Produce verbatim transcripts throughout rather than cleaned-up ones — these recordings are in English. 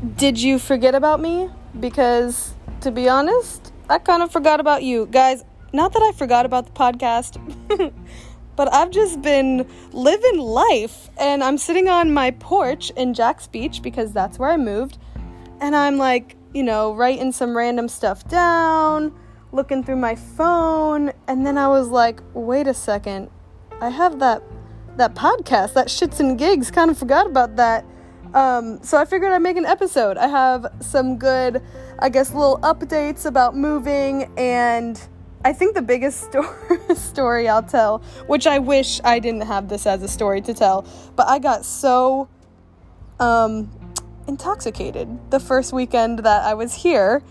Did you forget about me? Because, to be honest, I kind of forgot about you. Guys, not that I forgot about the podcast, but I've just been living life, and I'm sitting on my porch in Jax Beach, because that's where I moved, and I'm like, you know, writing some random stuff down, looking through my phone, and then I was like, wait a second, I have that that podcast, that Shits and Gigs, kind of forgot about that. Um, so I figured I'd make an episode. I have some good, I guess, little updates about moving, and I think the biggest sto- story I'll tell, which I wish I didn't have this as a story to tell, but I got so um, intoxicated the first weekend that I was here,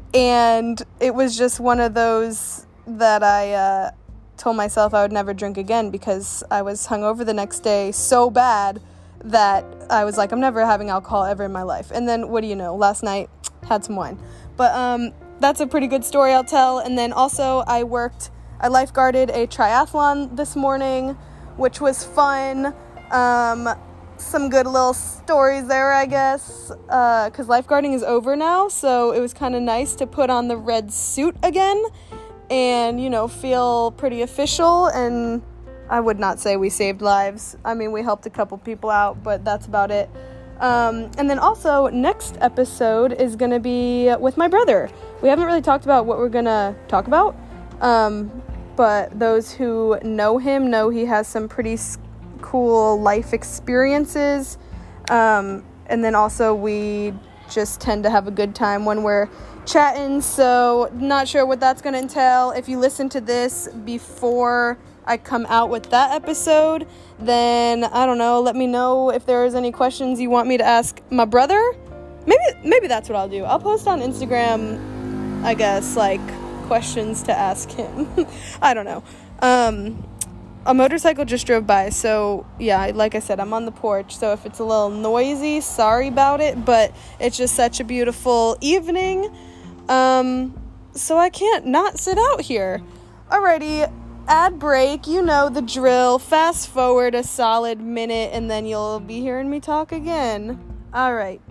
and it was just one of those that I uh, told myself I would never drink again, because I was hungover the next day so bad that I was like, I'm never having alcohol ever in my life. And then, what do you know, last night, had some wine. But um, that's a pretty good story I'll tell. And then also, I worked, I lifeguarded a triathlon this morning, which was fun. Um, some good little stories there, I guess, because uh, lifeguarding is over now, so it was kind of nice to put on the red suit again and, you know, feel pretty official. And I would not say we saved lives. I mean, we helped a couple people out, but that's about it. Um, and then also, next episode is going to be with my brother. We haven't really talked about what we're going to talk about, um, but those who know him know he has some pretty s- cool life experiences. Um, and then also, we just tend to have a good time when we're chatting, so not sure what that's going to entail. If you listen to this before I come out with that episode, then I don't know, let me know if there's any questions you want me to ask my brother. Maybe maybe that's what I'll do. I'll post on Instagram, I guess, like, questions to ask him. I don't know. Um, a motorcycle just drove by, so yeah, like I said, I'm on the porch, so if it's a little noisy, sorry about it, but it's just such a beautiful evening, um, so I can't not sit out here. Alrighty, ad break, you know the drill. Fast forward a solid minute, and then you'll be hearing me talk again. Alright.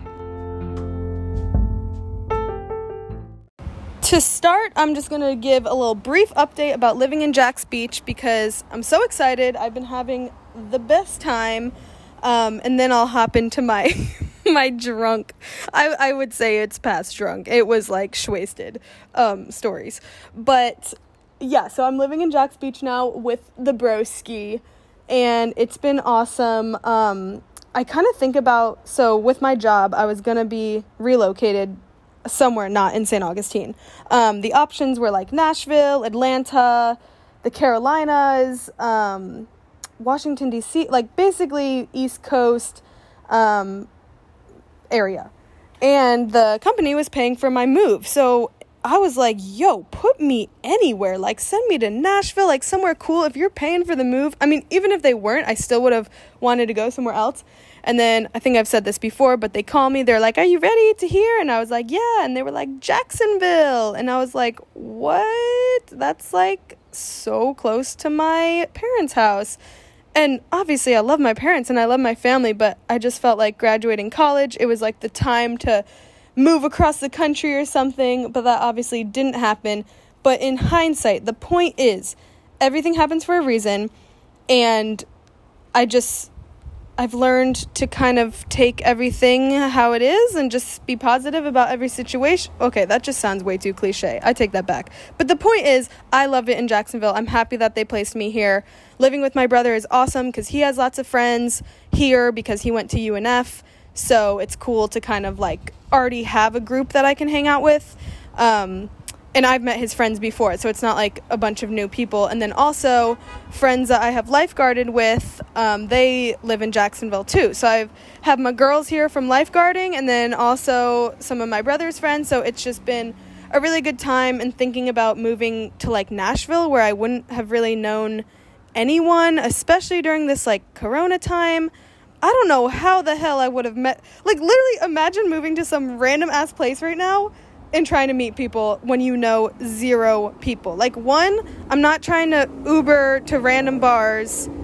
To start, I'm just going to give a little brief update about living in Jax Beach, because I'm so excited. I've been having the best time, um, and then I'll hop into my my drunk, I, I would say it's past drunk. It was like shwasted um, stories. But yeah, so I'm living in Jax Beach now with the broski, and it's been awesome. Um, I kind of think about, so with my job, I was going to be relocated somewhere not in Saint Augustine. Um, the options were like Nashville, Atlanta, the Carolinas, um, Washington, D C, like basically East Coast um, area. And the company was paying for my move. So I was like, yo, put me anywhere. Like, send me to Nashville, like somewhere cool. If you're paying for the move, I mean, even if they weren't, I still would have wanted to go somewhere else. And then, I think I've said this before, but they call me, they're like, are you ready to hear? And I was like, yeah. And they were like, Jacksonville. And I was like, what? That's like so close to my parents' house. And obviously I love my parents and I love my family, but I just felt like graduating college, it was like the time to move across the country or something, but that obviously didn't happen. But in hindsight, the point is, everything happens for a reason, and I just, I've learned to kind of take everything how it is and just be positive about every situation. Okay, that just sounds way too cliche. I take that back. But the point is, I love it in Jacksonville. I'm happy that they placed me here. Living with my brother is awesome because he has lots of friends here because he went to U N F. So it's cool to kind of like already have a group that I can hang out with. Um, and I've met his friends before, so it's not like a bunch of new people. And then also friends that I have lifeguarded with, um, they live in Jacksonville too. So I have my girls here from lifeguarding, and then also some of my brother's friends. So it's just been a really good time. And thinking about moving to like Nashville, where I wouldn't have really known anyone, especially during this like Corona time. I don't know how the hell I would have met, like literally imagine moving to some random ass place right now and trying to meet people when you know zero people. Like, one, I'm not trying to Uber to random bars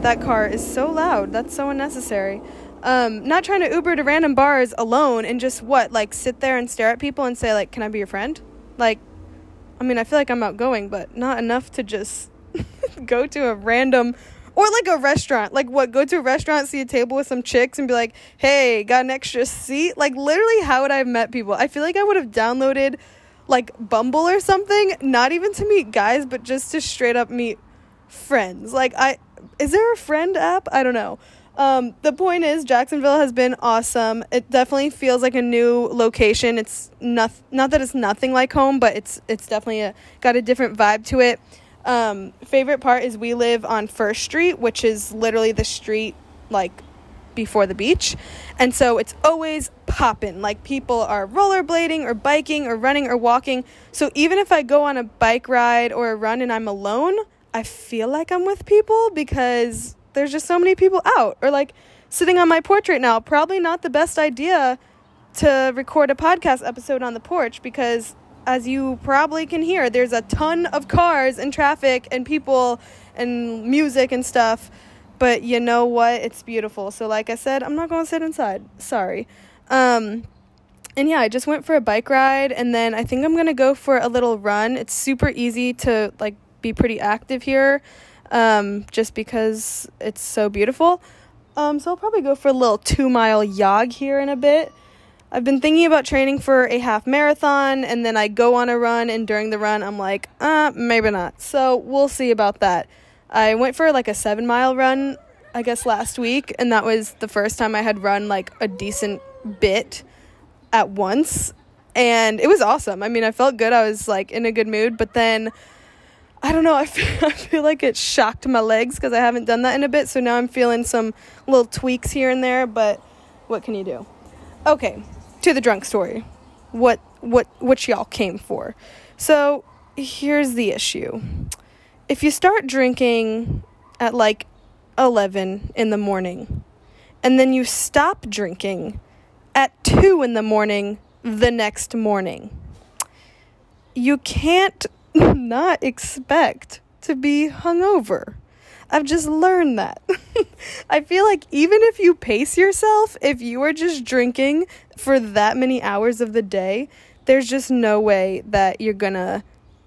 that car is so loud. That's so unnecessary. Um, not trying to Uber to random bars alone and just, what, like, sit there and stare at people and say, like, can I be your friend? Like, I mean, I feel like I'm outgoing, but not enough to just go to a random, or like a restaurant. Like, what, go to a restaurant, see a table with some chicks and be like, hey, got an extra seat? Like, literally, how would I have met people? I feel like I would have downloaded, like, Bumble or something, not even to meet guys, but just to straight up meet friends. Like, I, is there a friend app? I don't know. Um, the point is, Jacksonville has been awesome. It definitely feels like a new location. It's not, not that it's nothing like home, but it's, it's definitely a, got a different vibe to it. Um, favorite part is we live on First Street, which is literally the street, like, before the beach. And so it's always popping. Like, people are rollerblading or biking or running or walking. So even if I go on a bike ride or a run and I'm alone, I feel like I'm with people because there's just so many people out. Or, like, sitting on my porch right now, probably not the best idea to record a podcast episode on the porch because, as you probably can hear, there's a ton of cars and traffic and people and music and stuff. But you know what? It's beautiful. So like I said, I'm not going to sit inside. Sorry. Um, and yeah, I just went for a bike ride, and then I think I'm going to go for a little run. It's super easy to, like, be pretty active here, um, just because it's so beautiful. Um, so I'll probably go for a little two-mile jog here in a bit. I've been thinking about training for a half marathon, and then I go on a run, and during the run, I'm like, uh, maybe not. So we'll see about that. I went for, like, a seven-mile run, I guess, last week, and that was the first time I had run, like, a decent bit at once, and it was awesome. I mean, I felt good. I was, like, in a good mood, but then, I don't know, I feel, I feel like it shocked my legs because I haven't done that in a bit, so now I'm feeling some little tweaks here and there, but what can you do? Okay, to the drunk story. What, what, what y'all came for. So, here's the issue. If you start drinking at, like, eleven in the morning, and then you stop drinking at two in the morning the next morning, you can't not expect to be hungover. I've just learned that. I feel like even if you pace yourself, if you are just drinking for that many hours of the day, there's just no way that you're gonna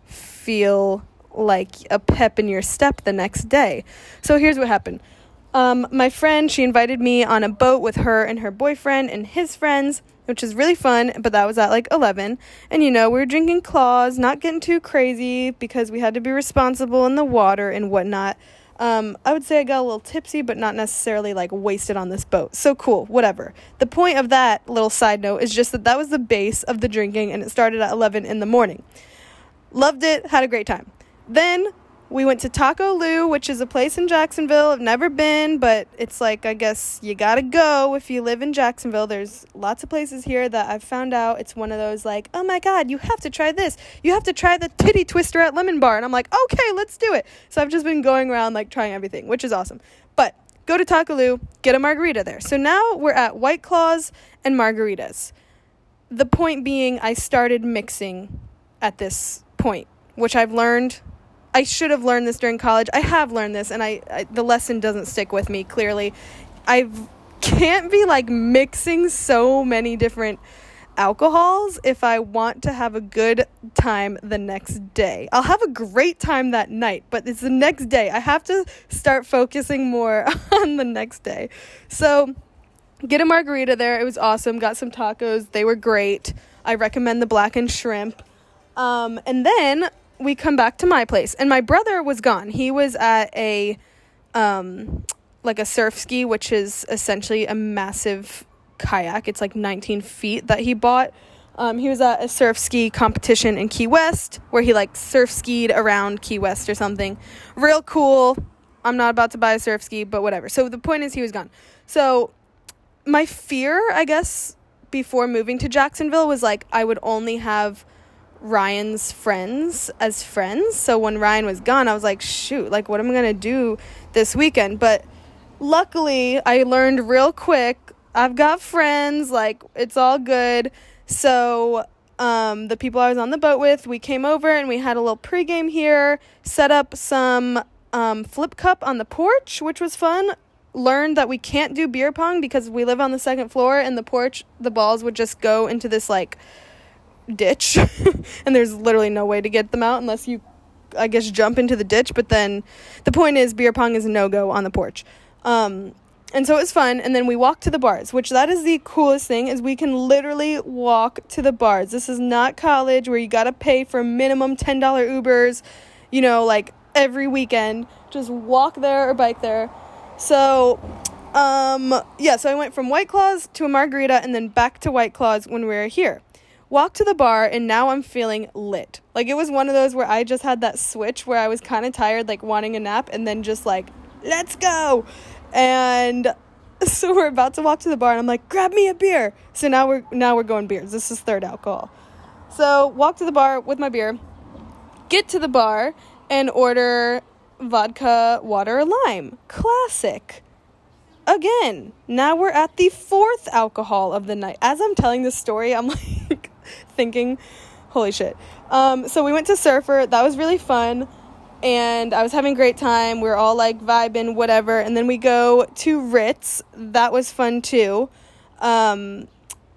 feel like a pep in your step the next day. So here's what happened. Um, my friend, she invited me on a boat with her and her boyfriend and his friends, which is really fun, but that was at like eleven. And, you know, we were drinking claws, not getting too crazy because we had to be responsible in the water and whatnot. Um, I would say I got a little tipsy, but not necessarily like wasted on this boat. So cool, whatever. The point of that little side note is just that that was the base of the drinking, and it started at eleven in the morning. Loved it, had a great time. Then we went to Taco Lou, which is a place in Jacksonville. I've never been, but it's like, I guess you gotta go if you live in Jacksonville. There's lots of places here that I've found out. It's one of those like, oh my God, you have to try this. You have to try the titty twister at Lemon Bar. And I'm like, okay, let's do it. So I've just been going around like trying everything, which is awesome. But go to Taco Lou, get a margarita there. So now we're at White Claws and margaritas. The point being, I started mixing at this point, which I've learned. I should have learned this during college. I have learned this, and I, I the lesson doesn't stick with me, clearly. I can't be, like, mixing so many different alcohols if I want to have a good time the next day. I'll have a great time that night, but it's the next day. I have to start focusing more on the next day. So, get a margarita there. It was awesome. Got some tacos. They were great. I recommend the blackened shrimp. Um, and then we come back to my place, and my brother was gone. He was at a, um, like a surf ski, which is essentially a massive kayak. It's like nineteen feet that he bought. Um, he was at a surf ski competition in Key West, where he like surf skied around Key West or something. Real cool. I'm not about to buy a surf ski, but whatever. So the point is, he was gone. So my fear, I guess, before moving to Jacksonville was like, I would only have Ryan's friends as friends. So when Ryan was gone, I was like, shoot, like, what am I gonna do this weekend? But luckily, I learned real quick, I've got friends, like, it's all good. So um the people I was on the boat with, we came over and we had a little pregame here, set up some um, flip cup on the porch, which was fun. Learned that we can't do beer pong because we live on the second floor, and the porch, the balls would just go into this, like, ditch. And there's literally no way to get them out unless you, I guess, jump into the ditch. But then the point is, beer pong is a no-go on the porch. Um, and so it was fun. And then we walked to the bars, which that is the coolest thing, is we can literally walk to the bars. This is not college where you got to pay for minimum ten dollars Ubers, you know, like every weekend. Just walk there or bike there. So, um, yeah, so I went from White Claws to a margarita and then back to White Claws when we were here. Walked to the bar, and now I'm feeling lit. Like, it was one of those where I just had that switch where I was kind of tired, like, wanting a nap, and then just, like, let's go! And so we're about to walk to the bar, and I'm like, grab me a beer! So now we're, now we're going beers. This is third alcohol. So, walk to the bar with my beer, get to the bar, and order vodka, water, lime. Classic. Again, now we're at the fourth alcohol of the night. As I'm telling this story, I'm like thinking, holy shit. Um, so we went to Surfer. That was really fun. And I was having a great time. We were all like vibing, whatever. And then we go to Ritz. That was fun too. Um,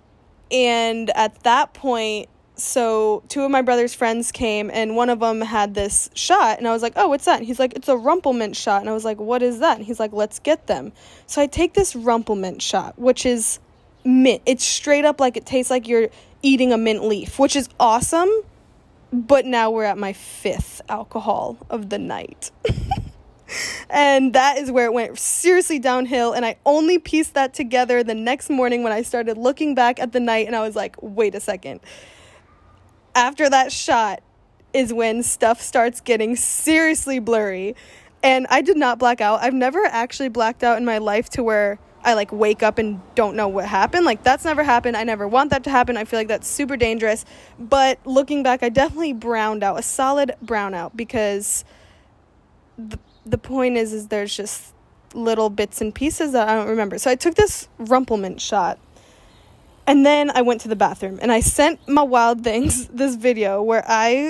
and at that point, so two of my brother's friends came, and one of them had this shot, and I was like, oh, what's that? And he's like, it's a Rumplemint shot. And I was like, what is that? And he's like, let's get them. So I take this Rumplemint shot, which is mint. It's straight up like it tastes like you're eating a mint leaf, which is awesome. But now we're at my fifth alcohol of the night. And that is where it went seriously downhill, and I only pieced that together the next morning when I started looking back at the night, and I was like, wait a second. After that shot is when stuff starts getting seriously blurry, and I did not black out. I've never actually blacked out in my life to where I, like, wake up and don't know what happened. Like, that's never happened. I never want that to happen. I feel like that's super dangerous. But looking back, I definitely browned out, a solid brownout, because the, the point is, is there's just little bits and pieces that I don't remember. So I took this Rumplemint shot. And then I went to the bathroom, and I sent my Wild Things this video where I,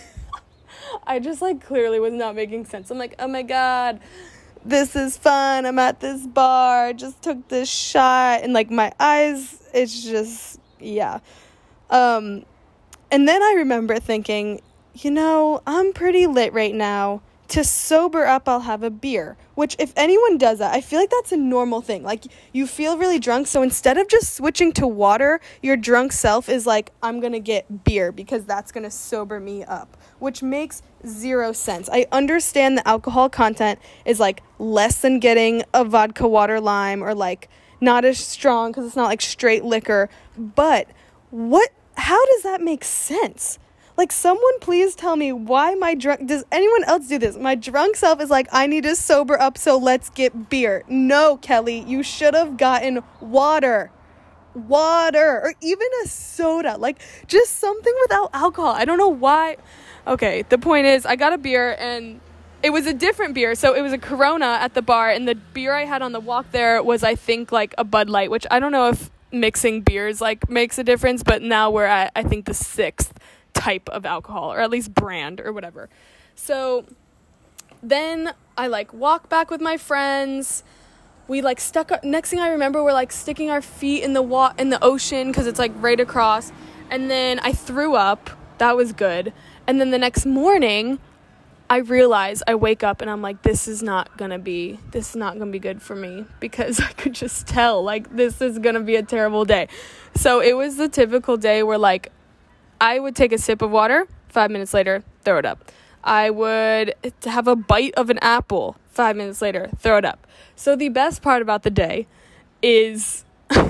I just, like, clearly was not making sense. I'm like, oh, my God, this is fun. I'm at this bar. Just took this shot. And, like, my eyes, it's just, yeah. Um, and then I remember thinking, you know, I'm pretty lit right now. To sober up, I'll have a beer, which if anyone does that, I feel like that's a normal thing. Like, you feel really drunk, so instead of just switching to water, your drunk self is like, I'm going to get beer because that's going to sober me up, which makes zero sense. I understand the alcohol content is, like, less than getting a vodka, water, lime, or, like, not as strong because it's not, like, straight liquor, but what, how does that make sense? Like, someone please tell me why my drunk... Does anyone else do this? My drunk self is like, I need to sober up, so let's get beer. No, Kelly, you should have gotten water. Water. Or even a soda. Like, just something without alcohol. I don't know why. Okay, the point is, I got a beer, and it was a different beer. So it was a Corona at the bar, and the beer I had on the walk there was, I think, like, a Bud Light, which I don't know if mixing beers, like, makes a difference, but now we're at, I think, the sixth type of alcohol, or at least brand, or whatever. So then I, like, walk back with my friends. We, like, stuck our, next thing I remember, we're, like, sticking our feet in the wa- in the ocean because it's, like, right across. And then I threw up. That was good. And then the next morning, I realize, I wake up and I'm like, this is not gonna be this is not gonna be good for me, because I could just tell, like, this is gonna be a terrible day. So it was the typical day where, like, I would take a sip of water, five minutes later, throw it up. I would have a bite of an apple, five minutes later, throw it up. So the best part about the day is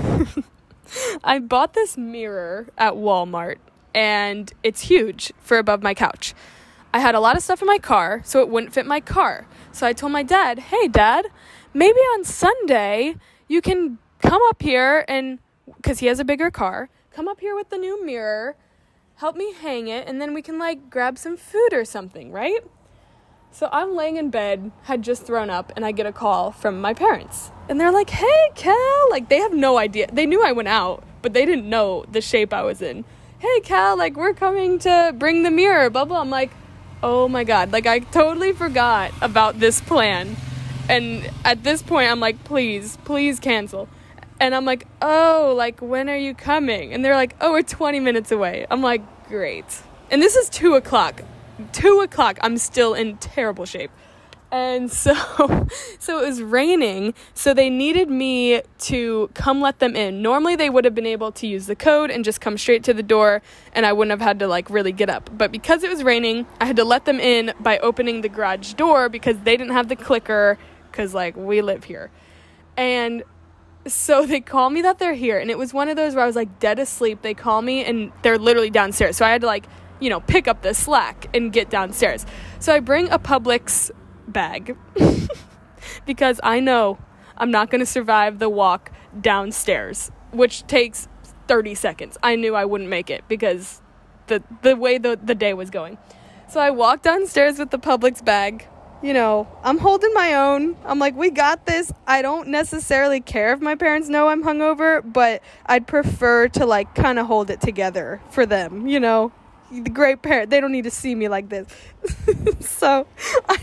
I bought this mirror at Walmart, and it's huge for above my couch. I had a lot of stuff in my car, so it wouldn't fit my car. So I told my dad, hey, Dad, maybe on Sunday you can come up here and, because he has a bigger car, come up here with the new mirror, help me hang it, and then we can, like, grab some food or something, right? So I'm laying in bed, had just thrown up, and I get a call from my parents. And they're like, hey, Cal. Like, they have no idea. They knew I went out, but they didn't know the shape I was in. Hey, Cal, like, we're coming to bring the mirror, blah, blah. I'm like, oh my God. Like, I totally forgot about this plan. And at this point, I'm like, please, please cancel. And I'm like, oh, like, when are you coming? And they're like, oh, we're twenty minutes away. I'm like, great. And this is two o'clock. two o'clock. I'm still in terrible shape. And so, so it was raining, so they needed me to come let them in. Normally, they would have been able to use the code and just come straight to the door, and I wouldn't have had to, like, really get up. But because it was raining, I had to let them in by opening the garage door because they didn't have the clicker, because, like, we live here. And so they call me that they're here, and it was one of those where I was, like, dead asleep. They call me, and they're literally downstairs. So I had to, like, you know, pick up the slack and get downstairs. So I bring a Publix bag because I know I'm not going to survive the walk downstairs, which takes thirty seconds. I knew I wouldn't make it because the the way the, the day was going. So I walked downstairs with the Publix bag. You know, I'm holding my own. I'm like, we got this. I don't necessarily care if my parents know I'm hungover, but I'd prefer to, like, kind of hold it together for them, you know? The great parent, they don't need to see me like this. So I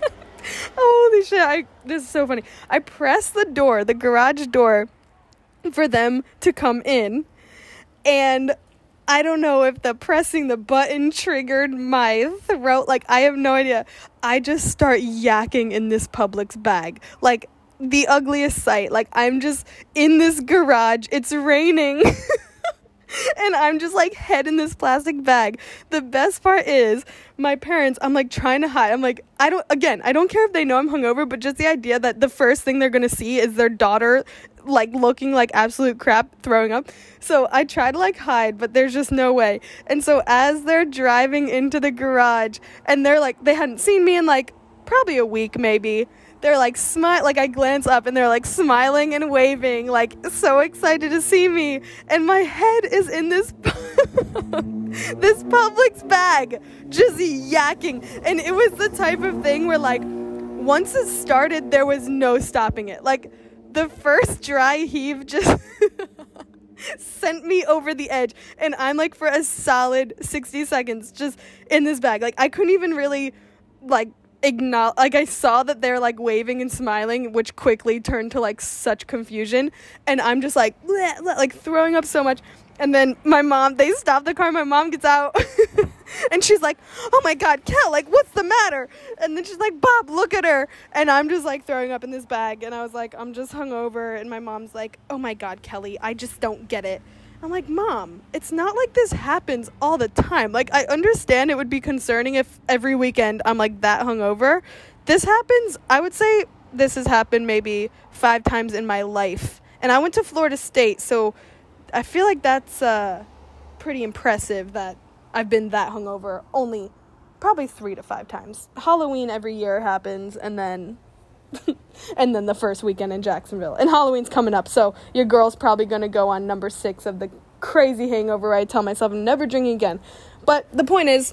holy shit, I this is so funny. I pressed the door, the garage door, for them to come in, and I don't know if the pressing the button triggered my throat. Like, I have no idea. I just start yakking in this Publix bag, like the ugliest sight. Like, I'm just in this garage, it's raining. And I'm just, like, head in this plastic bag. The best part is, my parents, I'm, like, trying to hide. I'm, like, I don't, again, I don't care if they know I'm hungover, but just the idea that the first thing they're going to see is their daughter, like, looking like absolute crap, throwing up. So I try to, like, hide, but there's just no way. And so as they're driving into the garage, and they're, like, they hadn't seen me in, like, probably a week, maybe. They're, like, smile, like, I glance up, and they're, like, smiling and waving, like, so excited to see me, and my head is in this, this Publix bag, just yakking, and it was the type of thing where, like, once it started, there was no stopping it. Like, the first dry heave just sent me over the edge, and I'm, like, for a solid sixty seconds just in this bag. Like, I couldn't even really, like, Acknowledge, like, I saw that they're, like, waving and smiling, which quickly turned to, like, such confusion, and I'm just, like, bleh, bleh, like, throwing up so much. And then my mom, they stop the car, my mom gets out, and she's like, oh my God, Kel, like, what's the matter? And then she's like, Bob, look at her. And I'm just, like, throwing up in this bag, and I was like, I'm just hungover. And my mom's like, oh my God, Kelly, I just don't get it. I'm like, Mom, it's not like this happens all the time. Like, I understand it would be concerning if every weekend I'm, like, that hungover. This happens, I would say this has happened maybe five times in my life. And I went to Florida State, so I feel like that's uh, pretty impressive that I've been that hungover only probably three to five times. Halloween every year happens, and then... and then the first weekend in Jacksonville, and Halloween's coming up, so your girl's probably gonna go on number six of the crazy hangover where I tell myself I'm never drinking again. But the point is,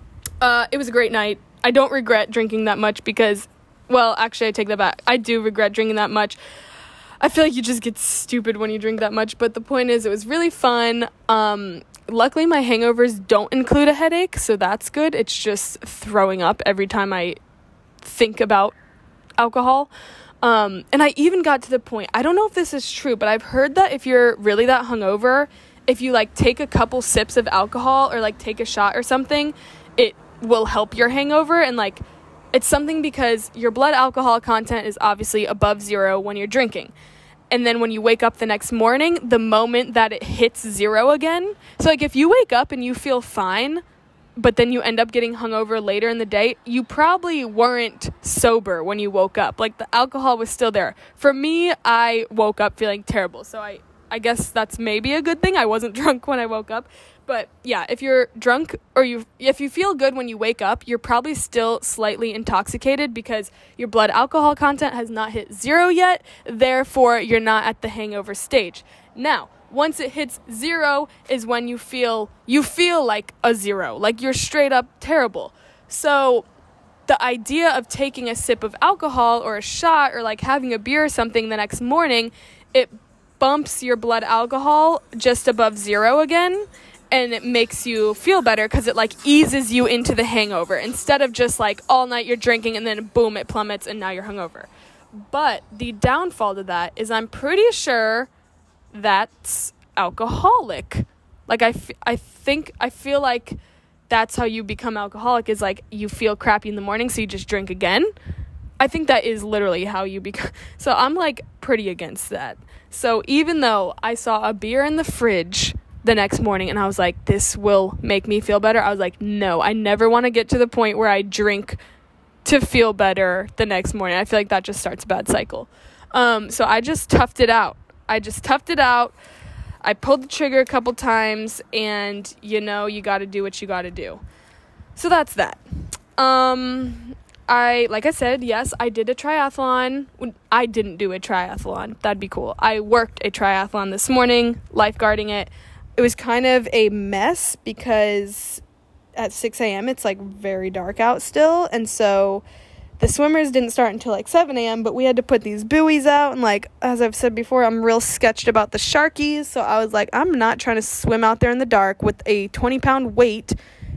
uh it was a great night. I don't regret drinking that much because, well, actually I take that back, I do regret drinking that much. I feel like you just get stupid when you drink that much, but the point is, it was really fun. Um luckily my hangovers don't include a headache, so that's good. It's just throwing up every time I think about alcohol. Um, and I even got to the point, I don't know if this is true, but I've heard that if you're really that hungover, if you, like, take a couple sips of alcohol or, like, take a shot or something, it will help your hangover. And, like, it's something because your blood alcohol content is obviously above zero when you're drinking. And then when you wake up the next morning, the moment that it hits zero again, so, like, if you wake up and you feel fine, but then you end up getting hungover later in the day, you probably weren't sober when you woke up. Like, the alcohol was still there. For me, I woke up feeling terrible. So I, I guess that's maybe a good thing. I wasn't drunk when I woke up. But yeah, if you're drunk or you, if you feel good when you wake up, you're probably still slightly intoxicated because your blood alcohol content has not hit zero yet. Therefore, you're not at the hangover stage. Now, once it hits zero is when you feel you feel like a zero, like you're straight up terrible. So the idea of taking a sip of alcohol or a shot or, like, having a beer or something the next morning, it bumps your blood alcohol just above zero again, and it makes you feel better because it, like, eases you into the hangover instead of just, like, all night you're drinking and then, boom, it plummets and now you're hungover. But the downfall to that is I'm pretty sure that's alcoholic. Like, I, f- I think, I feel like that's how you become alcoholic is, like, you feel crappy in the morning, so you just drink again. I think that is literally how you become. So I'm, like, pretty against that. So even though I saw a beer in the fridge the next morning and I was like, this will make me feel better, I was like, no, I never want to get to the point where I drink to feel better the next morning. I feel like that just starts a bad cycle. Um, so I just toughed it out. I just toughed it out. I pulled the trigger a couple times, and, you know, you got to do what you got to do. So that's that. Um, I, like I said, yes, I did a triathlon. I didn't do a triathlon. That'd be cool. I worked a triathlon this morning, lifeguarding it. It was kind of a mess because at six a.m. it's, like, very dark out still, and so the swimmers didn't start until, like, seven a.m., but we had to put these buoys out, and, like, as I've said before, I'm real sketched about the sharkies, so I was like, I'm not trying to swim out there in the dark with a twenty-pound weight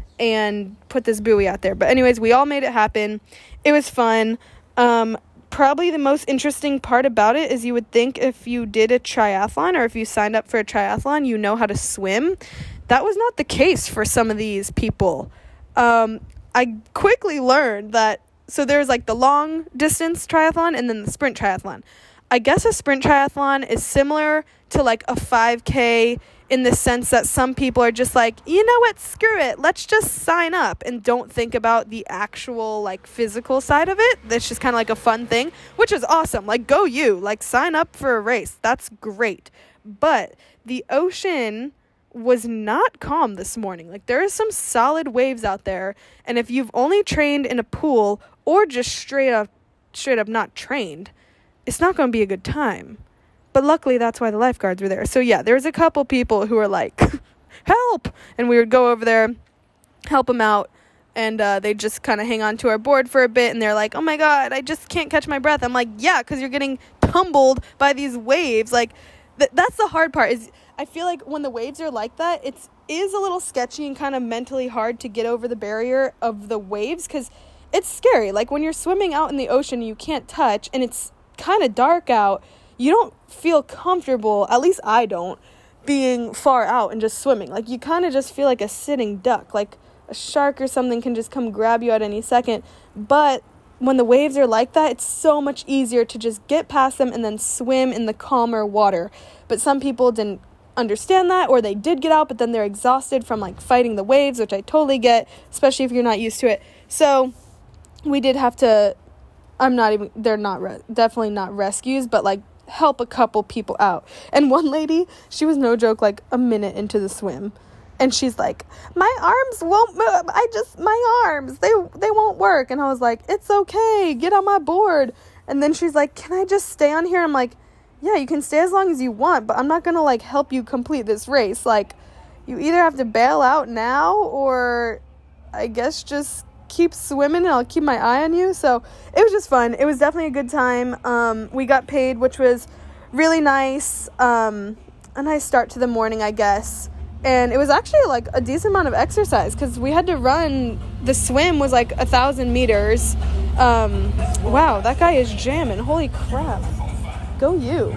and put this buoy out there. But anyways, we all made it happen. It was fun. Um, probably the most interesting part about it is you would think if you did a triathlon or if you signed up for a triathlon, you know how to swim. That was not the case for some of these people. Um, I quickly learned that, so there's, like, the long distance triathlon and then the sprint triathlon. I guess a sprint triathlon is similar to, like, a five K in the sense that some people are just like, you know what, screw it, let's just sign up and don't think about the actual, like, physical side of it. That's just kind of like a fun thing, which is awesome. Like, go you, like, sign up for a race. That's great. But the ocean was not calm this morning. Like, there are some solid waves out there, and if you've only trained in a pool or just straight up straight up not trained, it's not going to be a good time. But luckily that's why the lifeguards were there. So yeah, there was a couple people who were like, help, and we would go over there, help them out, and uh, they just kind of hang on to our board for a bit, and they're like, oh my god, I just can't catch my breath. I'm like, yeah, because you're getting tumbled by these waves. Like, th- that's the hard part, is I feel like when the waves are like that, it's is a little sketchy and kind of mentally hard to get over the barrier of the waves, because it's scary. Like, when you're swimming out in the ocean, you can't touch, and it's kind of dark out, you don't feel comfortable, at least I don't, being far out and just swimming. Like, you kind of just feel like a sitting duck. Like, a shark or something can just come grab you at any second. But when the waves are like that, it's so much easier to just get past them and then swim in the calmer water. But some people didn't understand that, or they did get out, but then they're exhausted from, like, fighting the waves, which I totally get, especially if you're not used to it. So we did have to, I'm not even, they're not, re- definitely not rescues, but, like, help a couple people out. And one lady, she was no joke, like, a minute into the swim, and she's like, my arms won't move, I just, my arms, they they won't work. And I was like, it's okay, get on my board. And then she's like, can I just stay on here? I'm like, yeah, you can stay as long as you want, but I'm not gonna, like, help you complete this race. Like, you either have to bail out now, or I guess just keep swimming and I'll keep my eye on you. So it was just fun. It was definitely a good time. Um, we got paid, which was really nice. Um, a nice start to the morning, I guess. And it was actually, like, a decent amount of exercise because we had to run. The swim was like a thousand meters. Um, wow, that guy is jamming. Holy crap. Go you.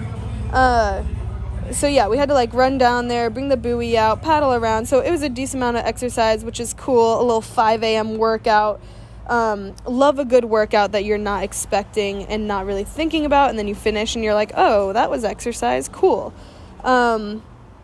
Uh, so yeah, we had to, like, run down there, bring the buoy out, paddle around. So it was a decent amount of exercise, which is cool. A little five a.m. workout. Um, love a good workout that you're not expecting and not really thinking about, and then you finish and you're like, oh, that was exercise. Cool. Um,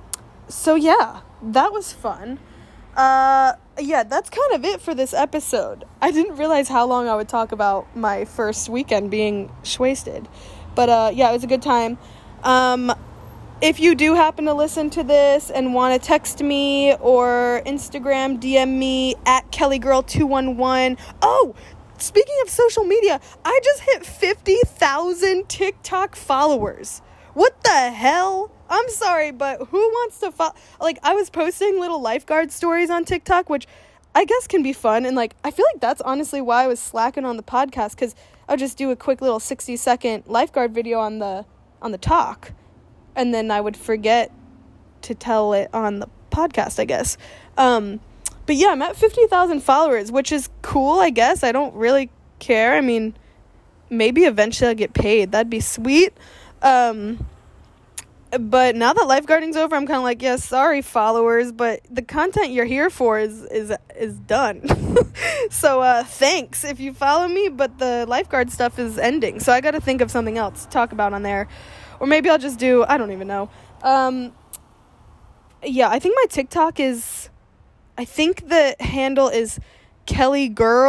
so yeah, that was fun. Uh, yeah, that's kind of it for this episode. I didn't realize how long I would talk about my first weekend being shwasted. But uh, yeah, it was a good time. Um, If you do happen to listen to this and want to text me or Instagram D M me at Kelly Girl two one one. Oh, speaking of social media, I just hit fifty thousand TikTok followers. What the hell? I'm sorry, but who wants to follow? Like, I was posting little lifeguard stories on TikTok, which I guess can be fun. And, like, I feel like that's honestly why I was slacking on the podcast, because I'll just do a quick little sixty second lifeguard video on the on the talk. And then I would forget to tell it on the podcast, I guess. Um, but yeah, I'm at fifty thousand followers, which is cool, I guess. I don't really care. I mean, maybe eventually I'll get paid. That'd be sweet. Um, but now that lifeguarding's over, I'm kind of like, yeah, sorry, followers, but the content you're here for is is is done. So uh, thanks if you follow me, but the lifeguard stuff is ending. So I got to think of something else to talk about on there. Or maybe I'll just do, I don't even know. Um, yeah, I think my TikTok is, I think the handle is Kelly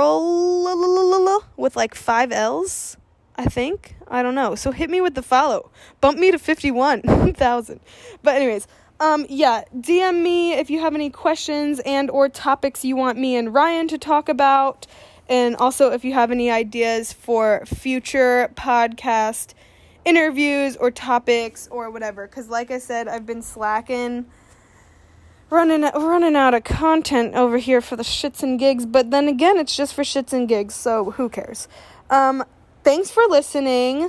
Girl with like five L's, I think. I don't know. So hit me with the follow. Bump me to fifty-one thousand. But anyways, um, yeah, D M me if you have any questions and or topics you want me and Ryan to talk about. And also if you have any ideas for future podcast interviews or topics or whatever. Because like I said, I've been slacking. Running running out of content over here for the shits and gigs. But then again, it's just for shits and gigs. So who cares? Um... Thanks for listening.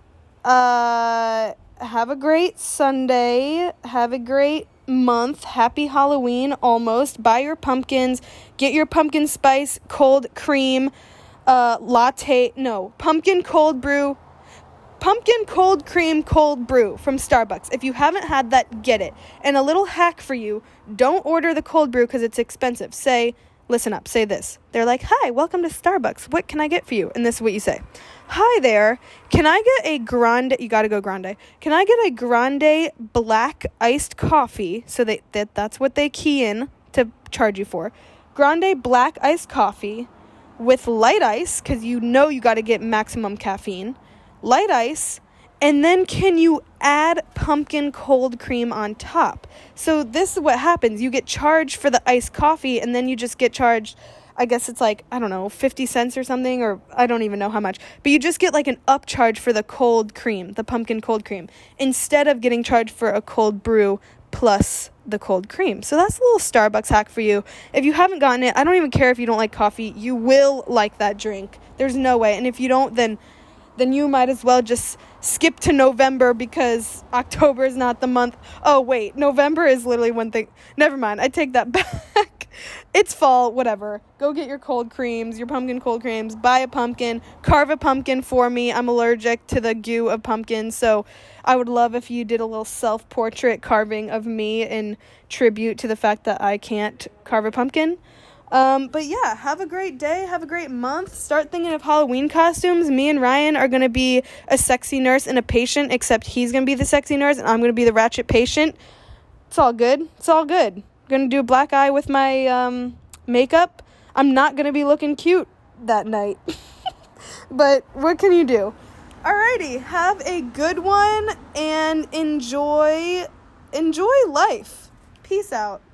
Uh, have a great Sunday. Have a great month. Happy Halloween almost. Buy your pumpkins. Get your pumpkin spice cold cream uh, latte. No, pumpkin cold brew. Pumpkin cold cream cold brew from Starbucks. If you haven't had that, get it. And a little hack for you. Don't order the cold brew because it's expensive. Say, listen up. Say this. They're like, hi, welcome to Starbucks. What can I get for you? And this is what you say. Hi there, can I get a grande, you gotta go grande, can I get a grande black iced coffee, so they, that that's what they key in to charge you for, grande black iced coffee with light ice, because you know you gotta get maximum caffeine, light ice, and then can you add pumpkin cold cream on top? So this is what happens, you get charged for the iced coffee, and then you just get charged, I guess it's like, I don't know, fifty cents or something, or I don't even know how much. But you just get like an upcharge for the cold cream, the pumpkin cold cream, instead of getting charged for a cold brew plus the cold cream. So that's a little Starbucks hack for you. If you haven't gotten it, I don't even care if you don't like coffee. You will like that drink. There's no way. And if you don't, then then you might as well just skip to November because October is not the month. Oh, wait. November is literally one thing. Never mind. I take that back. It's fall, whatever. Go get your cold creams, your pumpkin cold creams. Buy a pumpkin. Carve a pumpkin for me. I'm allergic to the goo of pumpkins, so I would love if you did a little self-portrait carving of me in tribute to the fact that I can't carve a pumpkin. Um, but yeah, have a great day. Have a great month. Start thinking of Halloween costumes. Me and Ryan are going to be a sexy nurse and a patient, except he's going to be the sexy nurse and I'm going to be the ratchet patient. It's all good. It's all good. Gonna do a black eye with my um makeup. I'm not gonna be looking cute that night. But what can you do? Alrighty, have a good one and enjoy enjoy life. Peace out.